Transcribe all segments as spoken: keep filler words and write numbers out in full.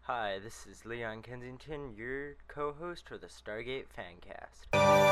Hi, this is Leon Kensington, your co-host for the Stargate Fancast.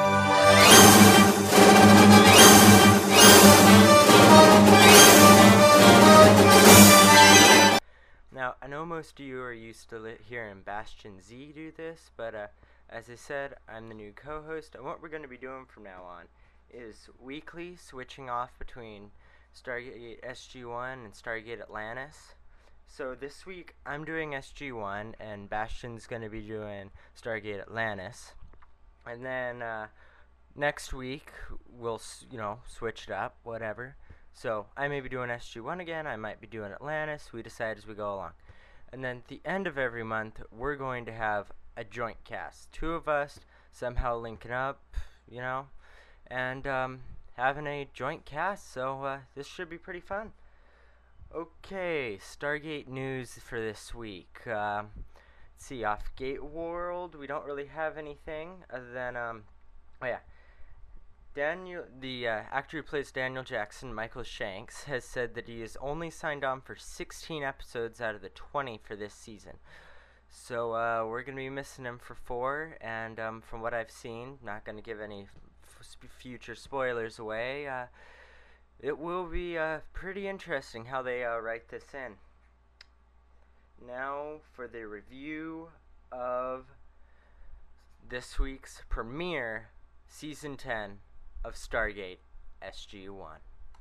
Now, I know most of you are used to li- hearing Bastion Z do this, but uh, as I said, I'm the new co-host, and what we're going to be doing from now on is weekly switching off between Stargate S G one and Stargate Atlantis. So this week I'm doing S G one and Bastion's going to be doing Stargate Atlantis. And then uh, next week we'll, you know, switch it up, whatever. So I may be doing S G one again, I might be doing Atlantis, we decide as we go along. And then at the end of every month we're going to have a joint cast. Two of us somehow linking up, you know, and um, having a joint cast, so uh, this should be pretty fun. Okay, Stargate news for this week. Uh, let's see, off Gate World, we don't really have anything other than, um, oh yeah, Daniel, the uh, actor who plays Daniel Jackson, Michael Shanks, has said that he is only signed on for sixteen episodes out of the twenty for this season. So uh, we're going to be missing him for four, and um, from what I've seen, not going to give any f- future spoilers away, uh, it will be uh, pretty interesting how they uh, write this in. Now for the review of this week's premiere, Season ten of Stargate S G one.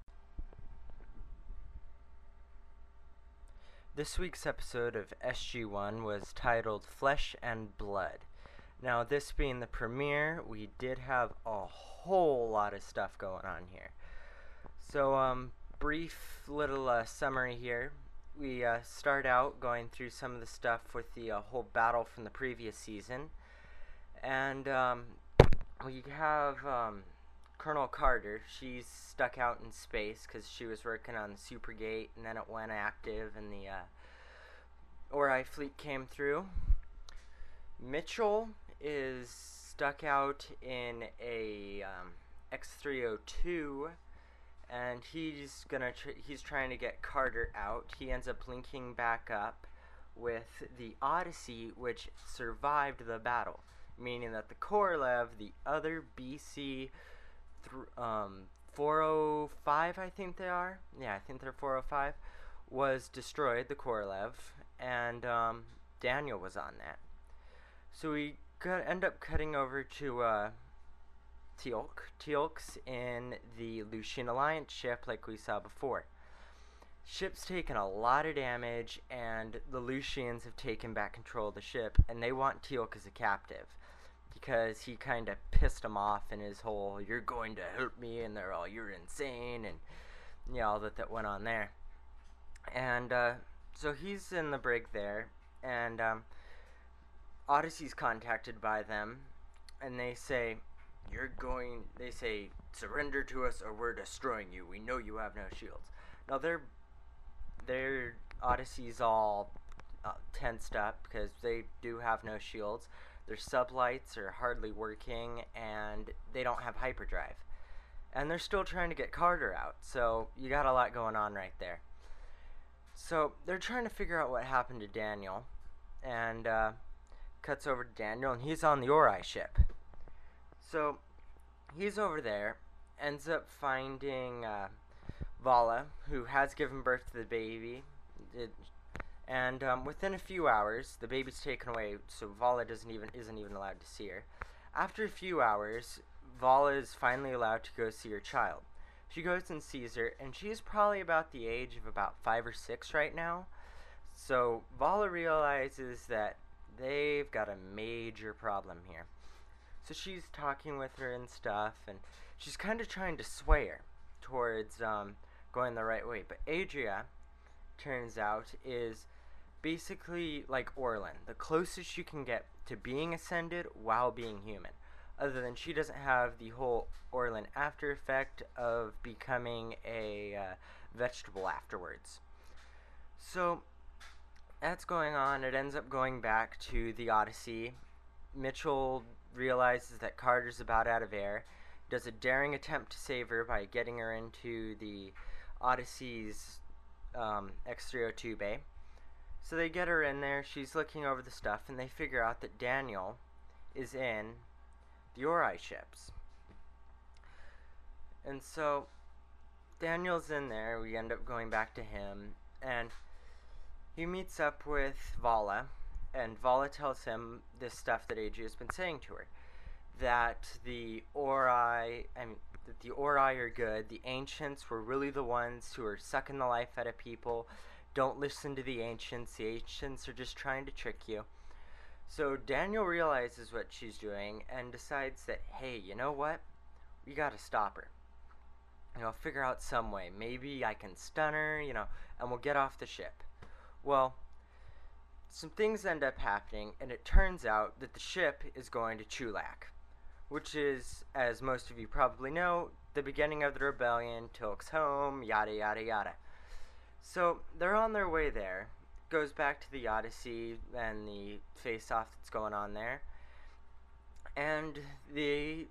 This week's episode of S G one was titled Flesh and Blood. Now, this being the premiere, we did have a whole lot of stuff going on here. So, um, brief little uh, summary here. We uh, start out going through some of the stuff with the uh, whole battle from the previous season. And um, we have um, Colonel Carter. She's stuck out in space because she was working on the Supergate, and then it went active, and the uh, Ori fleet came through. Mitchell is stuck out in a um, X three oh two, and he's gonna tr- he's trying to get Carter out. He ends up linking back up with the Odyssey, which survived the battle, meaning that the Korolev, the other B C th- um, four oh five, I think they are. Yeah, I think they're four oh five, was destroyed, the Korolev, and um, Daniel was on that. So we got, end up cutting over to uh, Teal'c. Teal'c's in the Lucian Alliance ship like we saw before. Ship's taken a lot of damage, and the Lucians have taken back control of the ship, and they want Teal'c as a captive because he kind of pissed them off in his whole "you're going to hurt me," and they're all "you're insane," and you know, all that that went on there. And uh, so he's in the brig there, and um, Odyssey's contacted by them, and they say, "You're going," they say, "surrender to us or we're destroying you. We know you have no shields." Now, their, their Odyssey's all uh, tensed up because they do have no shields. Their sublights are hardly working, and they don't have hyperdrive. And they're still trying to get Carter out, so you got a lot going on right there. So they're trying to figure out what happened to Daniel, and uh, cuts over to Daniel, and he's on the Ori ship. So he's over there, ends up finding uh, Vala, who has given birth to the baby, it, and um, within a few hours, the baby's taken away, so Vala doesn't even isn't even allowed to see her. After a few hours, Vala is finally allowed to go see her child. She goes and sees her, and she's probably about the age of about five or six right now. So Vala realizes that they've got a major problem here. So she's talking with her and stuff, and she's kind of trying to sway her towards um, going the right way. But Adria, turns out, is basically like Orlin, the closest you can get to being ascended while being human. Other than she doesn't have the whole Orlin after effect of becoming a uh, vegetable afterwards. So that's going on. It ends up going back to the Odyssey. Mitchell realizes that Carter's about out of air, does a daring attempt to save her by getting her into the Odyssey's um, X three oh two bay. So they get her in there, she's looking over the stuff, and they figure out that Daniel is in the Ori ships. And so Daniel's in there, we end up going back to him, and he meets up with Vala, and Vala tells him this stuff that Adria's been saying to her. That the Ori, I mean, that the Ori are good, the Ancients were really the ones who are sucking the life out of people. Don't listen to the Ancients, the Ancients are just trying to trick you. So Daniel realizes what she's doing and decides that, hey, you know what? We gotta stop her. You know, figure out some way. Maybe I can stun her, you know, and we'll get off the ship. Well, some things end up happening, and it turns out that the ship is going to Chulak, which is, as most of you probably know, the beginning of the rebellion, Teal'c's home, yada yada yada. So they're on their way there. Goes back to the Odyssey and the face-off that's going on there, and the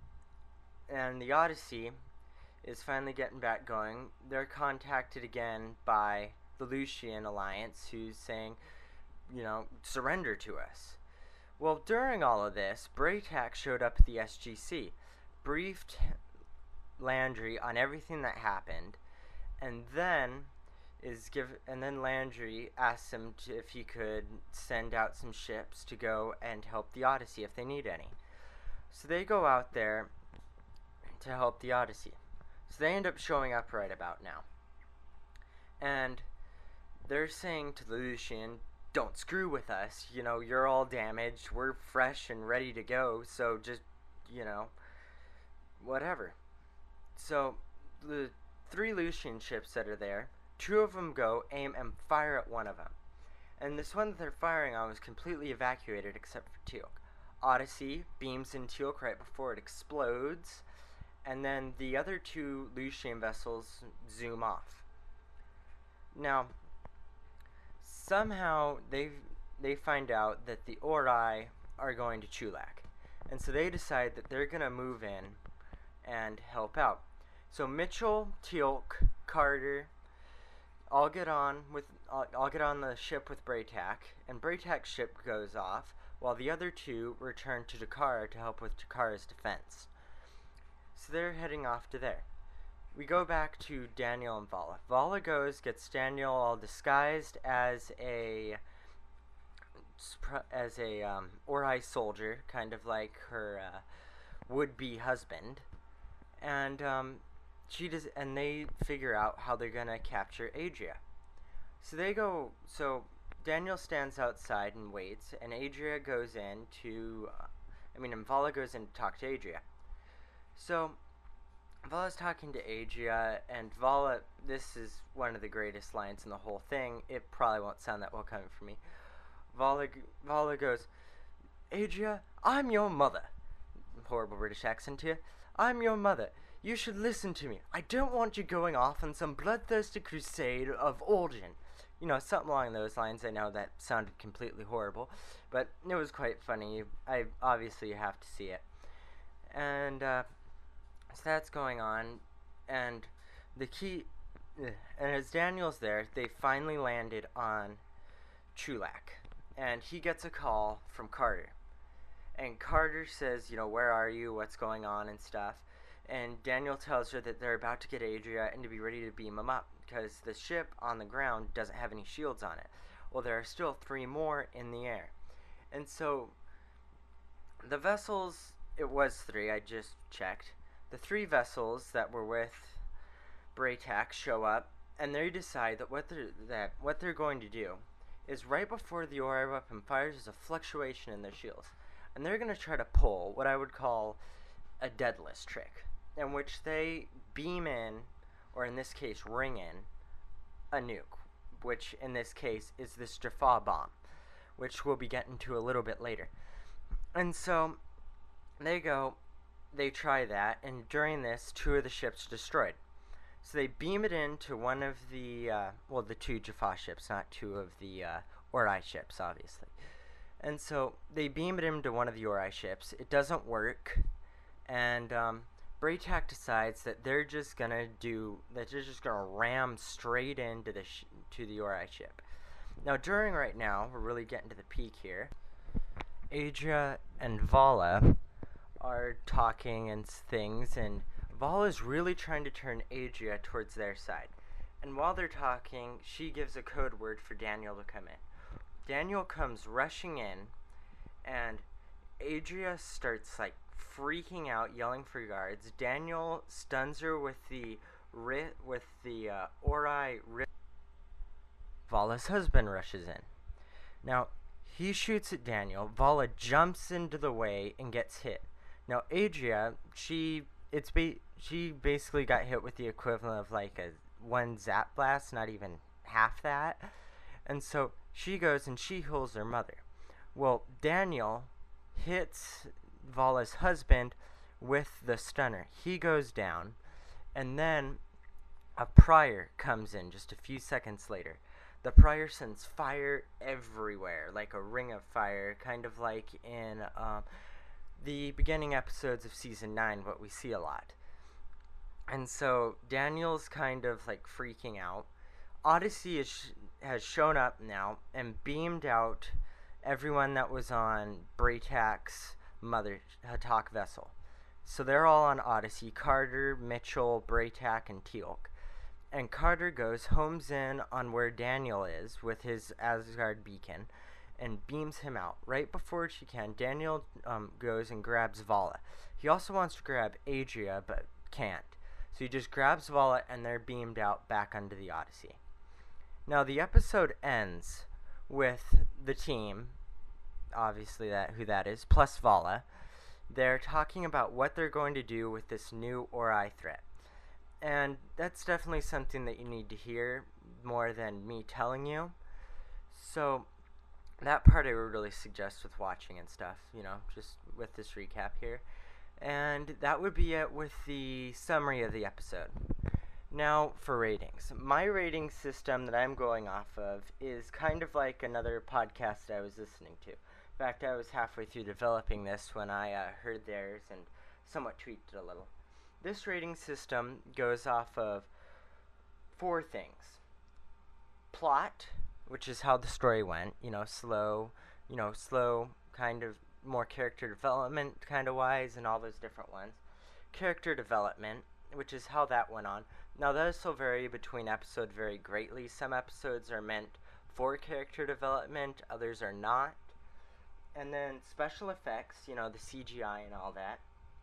and the Odyssey is finally getting back going. They're contacted again by the Lucian Alliance, who's saying, you know, surrender to us. Well, during all of this, Bra'tac showed up at the S G C, briefed Landry on everything that happened, and then is give and then Landry asks him to, if he could send out some ships to go and help the Odyssey if they need any. So they go out there to help the Odyssey. So they end up showing up right about now. And they're saying to the Lucian, don't screw with us, you know, you're all damaged, we're fresh and ready to go, so just, you know, whatever. So the three Lucian ships that are there, two of them go, aim, and fire at one of them. And this one that they're firing on was completely evacuated except for Teal'c. Odyssey beams in Teal'c right before it explodes, and then the other two Lucian vessels zoom off. Now, somehow they they find out that the Ori are going to Chulak, and so they decide that they're going to move in and help out. So Mitchell, Teal'c, Carter, I'll get on with I'll, I'll get on the ship with Bra'tac, and Bra'tac's ship goes off, while the other two return to D'Qar to help with D'Qar's defense. So they're heading off to there. We go back to Daniel and Vala. Vala goes, gets Daniel all disguised as a as a um, Ori soldier, kind of like her uh, would-be husband, and um, she does, and they figure out how they're gonna capture Adria. So they go. So Daniel stands outside and waits, and Adria goes in to. Uh, I mean, and Vala goes in to talk to Adria. So Vala's talking to Adria, and Vala, this is one of the greatest lines in the whole thing. It probably won't sound that well coming from me. Vala, Vala goes, Adria, I'm your mother. Horrible British accent here. I'm your mother. You should listen to me. I don't want you going off on some bloodthirsty crusade of origin. You know, something along those lines. I know that sounded completely horrible, but it was quite funny. I obviously you have to see it. And, uh... so that's going on, and the key, and as Daniel's there, they finally landed on Chulak, and he gets a call from Carter, and Carter says, you know, where are you, what's going on, and stuff, and Daniel tells her that they're about to get Adria and to be ready to beam him up, because the ship on the ground doesn't have any shields on it. Well, there are still three more in the air, and so the vessels, it was three, I just checked. The three vessels that were with Bra'tac show up, and they decide that what they're that what they're going to do is right before the Ori weapon fires, there's a fluctuation in their shields, and they're going to try to pull what I would call a deadless trick, in which they beam in, or in this case, ring in a nuke, which in this case is this Jaffa bomb, which we'll be getting to a little bit later. And so they go. They try that, and during this, two of the ships are destroyed. So they beam it into one of the, uh, well, the two Jaffa ships, not two of the uh, Ori ships, obviously. And so they beam it into one of the Ori ships. It doesn't work, and um, Bra'tac decides that they're just gonna do, that they're just gonna ram straight into the sh to the Ori ship. Now, during right now, we're really getting to the peak here. Adria and Vala are talking and things, and Vala's really trying to turn Adria towards their side. And while they're talking, she gives a code word for Daniel to come in. Daniel comes rushing in, and Adria starts like freaking out, yelling for guards. Daniel stuns her with the ri- with the uh, Ori. Ri- Vala's husband rushes in. Now he shoots at Daniel. Vala jumps into the way and gets hit. Now Adria, she it's ba- she basically got hit with the equivalent of like a one zap blast, not even half that. And so she goes and she heals her mother. Well, Daniel hits Vala's husband with the stunner. He goes down, and then a prior comes in just a few seconds later. The prior sends fire everywhere, like a ring of fire, kind of like in um, the beginning episodes of season nine, what we see a lot. And so Daniel's kind of like freaking out. Odyssey is, has shown up now and beamed out everyone that was on Braytak's mother Hatak vessel. So they're all on Odyssey: Carter, Mitchell, Braytak, and Teal'c. And Carter goes, homes in on where Daniel is with his Asgard beacon, and beams him out. Right before she can, Daniel um, goes and grabs Vala. He also wants to grab Adria, but can't. So he just grabs Vala, and they're beamed out back onto the Odyssey. Now, the episode ends with the team, obviously that who that is, plus Vala. They're talking about what they're going to do with this new Ori threat. And that's definitely something that you need to hear more than me telling you. So that part I would really suggest with watching and stuff, you know, just with this recap here. And that would be it with the summary of the episode. Now for ratings. My rating system that I'm going off of is kind of like another podcast I was listening to. In fact, I was halfway through developing this when I uh, heard theirs and somewhat tweaked it a little. This rating system goes off of four things. Plot, which is how the story went, you know, slow, you know, slow, kind of more character development kind of wise and all those different ones. Character development, which is how that went on. Now, those will vary between episodes very greatly. Some episodes are meant for character development, others are not. And then special effects, you know, the C G I and all that.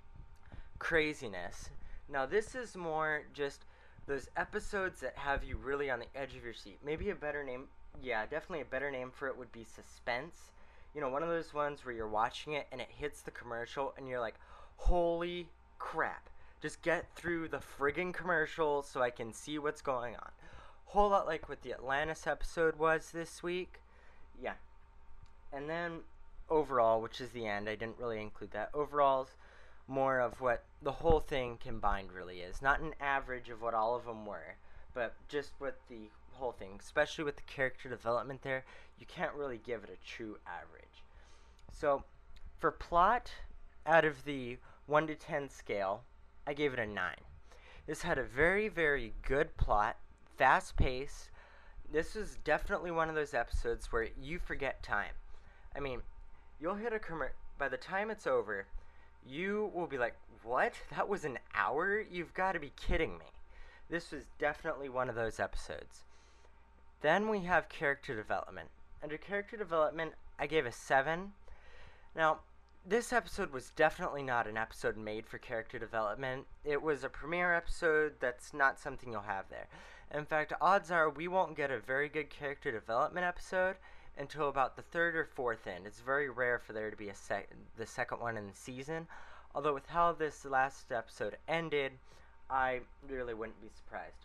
Craziness. Now, this is more just those episodes that have you really on the edge of your seat. Maybe a better name, yeah, definitely a better name for it would be suspense. You know, one of those ones where you're watching it and it hits the commercial and you're like, holy crap. Just get through the friggin' commercial so I can see what's going on. Whole lot like what the Atlantis episode was this week. Yeah. And then overall, which is the end, I didn't really include that. Overall's more of what the whole thing combined really is. Not an average of what all of them were, but just what the whole thing, especially with the character development there, you can't really give it a true average. So, for plot, out of the one to ten scale, I gave it a nine. This had a very, very good plot, fast pace. This was definitely one of those episodes where you forget time. I mean, you'll hit a commercial, by the time it's over, you will be like, what? That was an hour? You've got to be kidding me. This was definitely one of those episodes. Then we have character development. Under character development, I gave a seven. Now, this episode was definitely not an episode made for character development. It was a premiere episode. That's not something you'll have there. In fact, odds are we won't get a very good character development episode until about the third or fourth end. It's very rare for there to be a sec- the second one in the season. Although with how this last episode ended, I really wouldn't be surprised.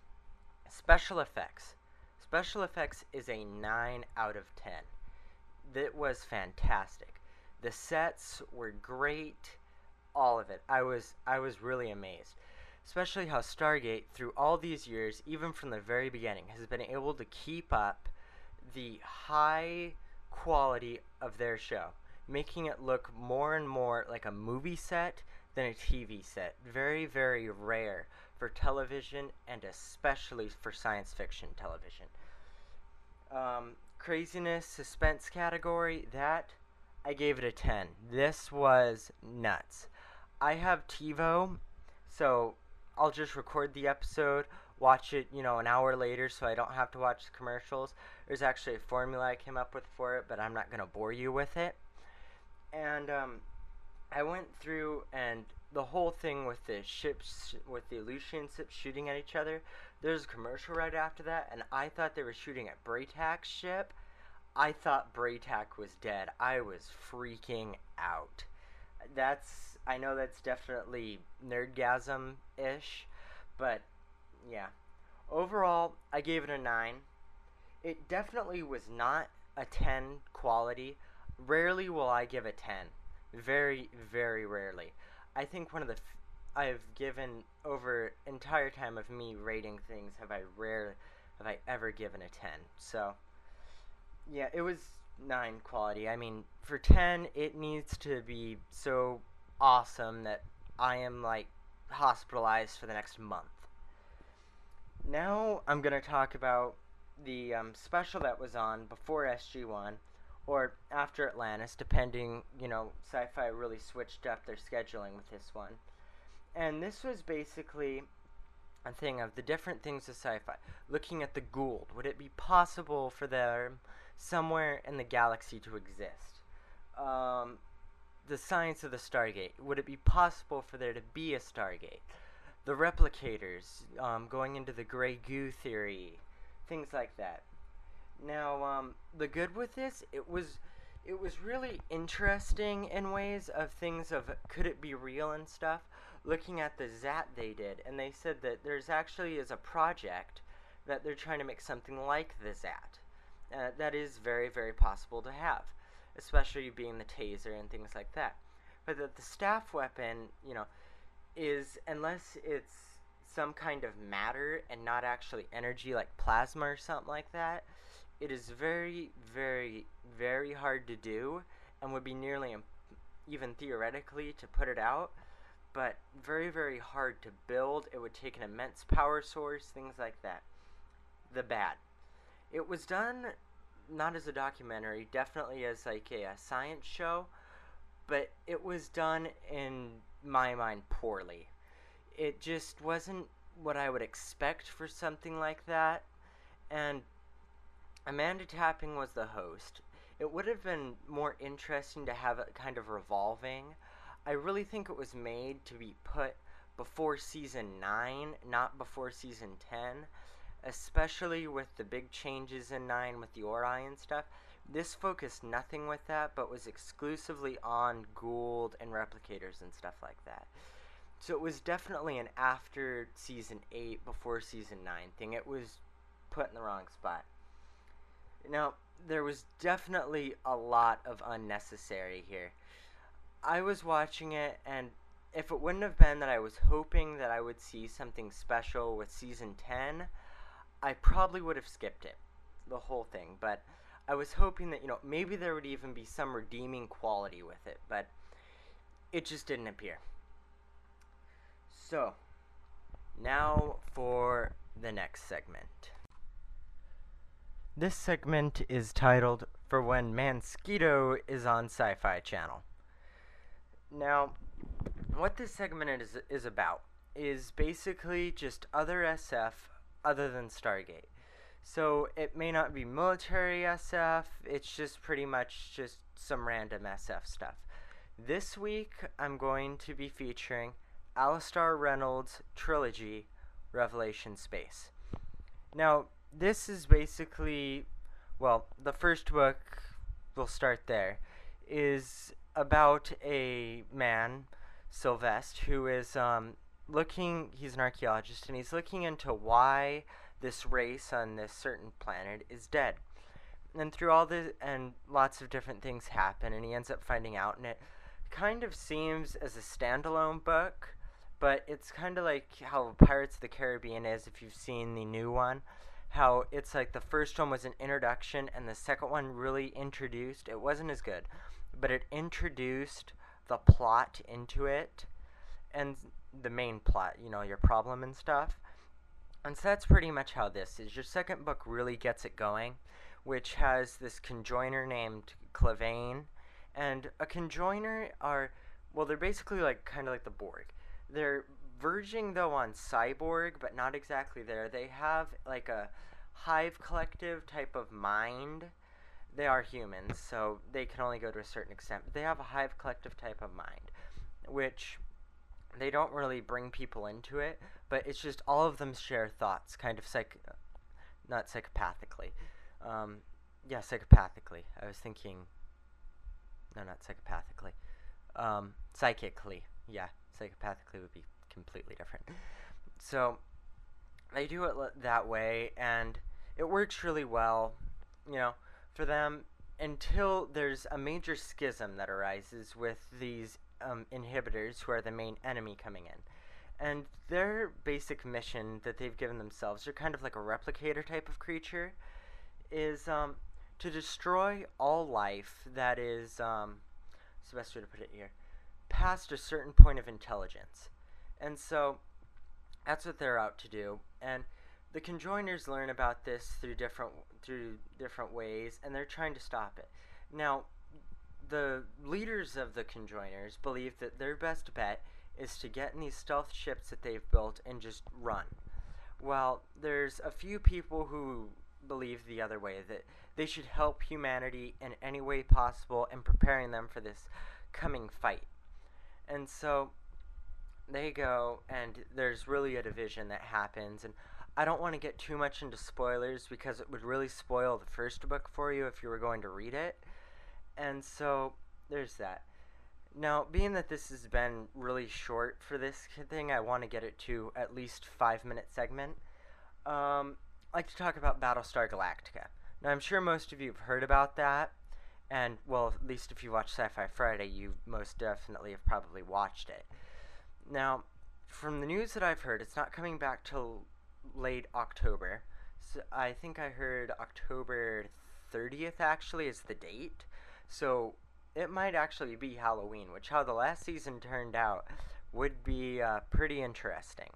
Special effects. Special effects is a nine out of ten. That was fantastic. The sets were great, all of it. I was I was really amazed. Especially how Stargate, through all these years, even from the very beginning, has been able to keep up the high quality of their show, making it look more and more like a movie set than a T V set. Very, very rare for television, and especially for science fiction television. Um, craziness, suspense category, that, I gave it a ten. This was nuts. I have TiVo, so I'll just record the episode, watch it, you know, an hour later so I don't have to watch the commercials. There's actually a formula I came up with for it, but I'm not going to bore you with it. And um, I went through and the whole thing with the ships, with the Aleutian ships shooting at each other, there's a commercial right after that, and I thought they were shooting at Braytak's ship. I thought Braytak was dead. I was freaking out. That's, I know that's definitely nerdgasm-ish, but yeah. Overall, I gave it a nine. It definitely was not a ten quality. Rarely will I give a ten. Very, very rarely. I think one of the f- I've given over entire time of me rating things have I rare have I ever given a ten. So yeah, it was nine quality. I mean, for ten, it needs to be so awesome that I am like hospitalized for the next month. Now I'm gonna talk about the um, special that was on before S G one or after Atlantis, depending, you know, Sci-Fi really switched up their scheduling with this one. And this was basically a thing of the different things of Sci-Fi. Looking at the Goa'uld, would it be possible for them somewhere in the galaxy to exist? Um, the science of the Stargate, would it be possible for there to be a Stargate? The replicators, um, going into the gray goo theory, things like that. Now, um, the good with this, it was, it was really interesting in ways of things of could it be real and stuff. Looking at the Zat they did, and they said that there's actually is a project that they're trying to make something like the Zat. Uh, that is very, very possible to have, especially being the taser and things like that. But that the staff weapon, you know, is, unless it's some kind of matter and not actually energy like plasma or something like that, it is very, very, very hard to do and would be nearly imp- even theoretically to put it out, but very, very hard to build. It would take an immense power source, things like that. The bad. It was done not as a documentary, definitely as like a, a science show, but it was done in my mind poorly. It just wasn't what I would expect for something like that, and Amanda Tapping was the host. It would have been more interesting to have it kind of revolving. I really think it was made to be put before season nine, not before season ten, especially with the big changes in nine with the Ori and stuff. This focused nothing with that, but was exclusively on Goa'uld and replicators and stuff like that. So it was definitely an after season eight, before season nine thing. It was put in the wrong spot. Now, there was definitely a lot of unnecessary here. I was watching it, and if it wouldn't have been that I was hoping that I would see something special with season ten, I probably would have skipped it, the whole thing. But I was hoping that, you know, maybe there would even be some redeeming quality with it, but it just didn't appear. So, now for the next segment. This segment is titled For When Mansquito is on Sci-Fi Channel. Now, what this segment is, is about is basically just other S F other than Stargate. So it may not be military S F, it's just pretty much just some random S F stuff. This week, I'm going to be featuring Alastair Reynolds' trilogy, Revelation Space. Now, this is basically, well, the first book, we'll start there, is about a man, Sylvester, who is um, looking, he's an archaeologist, and he's looking into why this race on this certain planet is dead. And through all this, and lots of different things happen, and he ends up finding out, and it kind of seems as a standalone book, but it's kind of like how Pirates of the Caribbean is, if you've seen the new one. How it's like the first one was an introduction, and the second one really introduced, it wasn't as good, but it introduced the plot into it, and the main plot, you know, your problem and stuff. And so that's pretty much how this is. Your second book really gets it going, which has this conjoiner named Clavane. And a conjoiner are, well, they're basically like kind of like the Borg. They're verging though on cyborg, but not exactly there. They have like a hive collective type of mind. They are humans, so they can only go to a certain extent. But they have a hive collective type of mind, which they don't really bring people into it, but it's just all of them share thoughts, kind of psych, not psychopathically. Um, yeah, psychopathically. I was thinking, no, not psychopathically. Um, psychically. Yeah, psychopathically would be completely different. So they do it that way, and it works really well, you know, for them until there's a major schism that arises with these um, inhibitors who are the main enemy coming in. And their basic mission that they've given themselves, they're kind of like a replicator type of creature, is um, to destroy all life that is, um, what's the best way to put it here, past a certain point of intelligence. And so that's what they're out to do. And the conjoiners learn about this through different through different ways, and they're trying to stop it. Now, the leaders of the conjoiners believe that their best bet is to get in these stealth ships that they've built and just run. Well, there's a few people who believe the other way, that they should help humanity in any way possible in preparing them for this coming fight. And so they go, and there's really a division that happens, and I don't want to get too much into spoilers because it would really spoil the first book for you if you were going to read it. And so there's that. Now, being that this has been really short for this thing, I want to get it to at least five minute segment. Um, I'd like to talk about Battlestar Galactica. Now, I'm sure most of you have heard about that, and, well, at least if you watch Sci-Fi Friday, you most definitely have probably watched it. Now, from the news that I've heard, it's not coming back till late October. So I think I heard October thirtieth actually is the date. So it might actually be Halloween, which how the last season turned out would be uh, pretty interesting.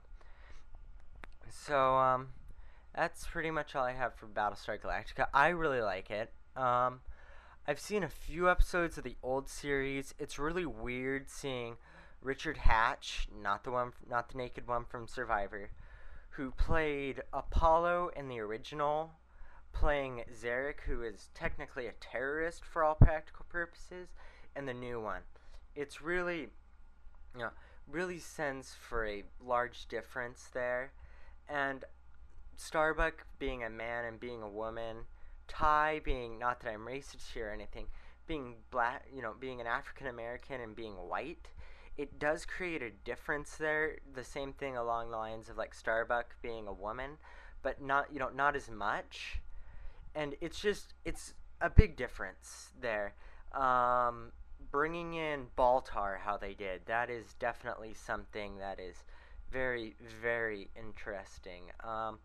So um, that's pretty much all I have for Battlestar Galactica. I really like it. Um, I've seen a few episodes of the old series. It's really weird seeing Richard Hatch, not the one, not the naked one from Survivor, who played Apollo in the original, playing Zarek, who is technically a terrorist for all practical purposes, in the new one. It's really, you know, really sends for a large difference there. And Starbuck being a man and being a woman, Ty being, not that I'm racist here or anything, being black, you know, being an African American and being white, it does create a difference there. The same thing along the lines of like Starbuck being a woman, but not, you know, not as much. And it's just, it's a big difference there. Um, bringing in Baltar, how they did, that is definitely something that is very, very interesting. Um,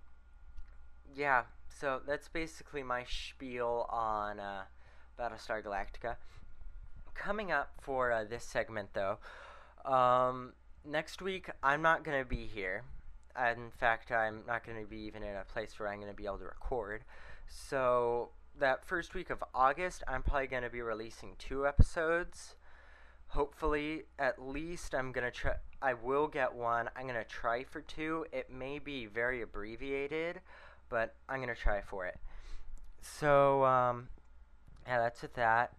yeah, so that's basically my spiel on uh, Battlestar Galactica. Coming up for uh, this segment, though, um, next week I'm not going to be here. In fact, I'm not going to be even in a place where I'm going to be able to record. So that first week of August, I'm probably going to be releasing two episodes. Hopefully, at least I'm going to try. I will get one. I'm going to try for two. It may be very abbreviated, but I'm going to try for it. So, um, yeah, that's with that.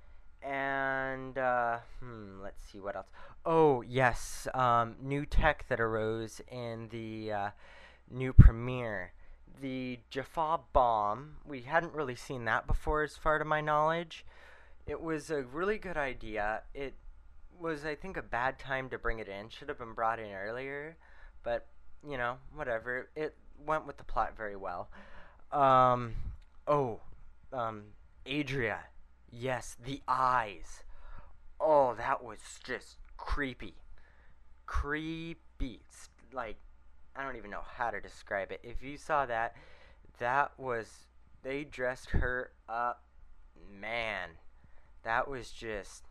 And, uh, hmm, let's see what else. Oh, yes, um, new tech that arose in the, uh, new premiere. The Jaffa bomb, we hadn't really seen that before as far to my knowledge. It was a really good idea. It was, I think, a bad time to bring it in. Should have been brought in earlier, but, you know, whatever. It went with the plot very well. Um, oh, um, Adria. Yes, the eyes. Oh, that was just creepy. Creepy. Like, I don't even know how to describe it. If you saw that, that was, they dressed her up. Man, that was just,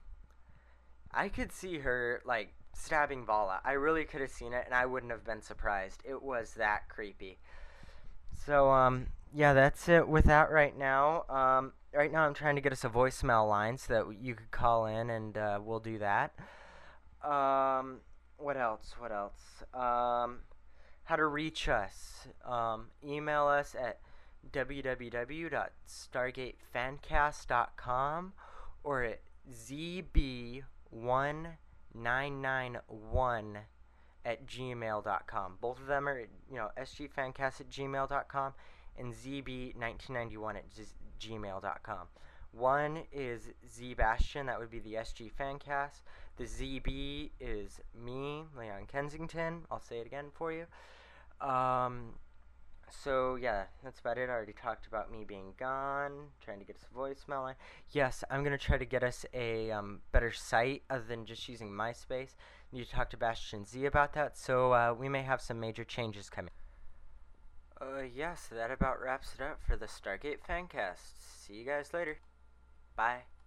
I could see her, like, stabbing Vala. I really could have seen it, and I wouldn't have been surprised. It was that creepy. So, um, yeah, that's it with that right now. Um, right now I'm trying to get us a voicemail line so that w- you could call in and uh, we'll do that. Um, what else? What else? Um, how to reach us. Um, email us at w w w dot stargate fancast dot com or at z b one nine nine one at gmail dot com. Both of them are, you know, sgfancast at gmail dot com and z b nineteen ninety-one at gmail dot com. One is Z Bastion, that would be the S G Fancast. The Z B is me, Leon Kensington. I'll say it again for you. Um, so yeah, that's about it. I already talked about me being gone, trying to get us a voicemail line. Yes, I'm gonna try to get us a um, better site other than just using MySpace. You talked to Bastion Z about that, so uh, we may have some major changes coming. Uh, yeah, so that about wraps it up for the Stargate Fancast. See you guys later. Bye.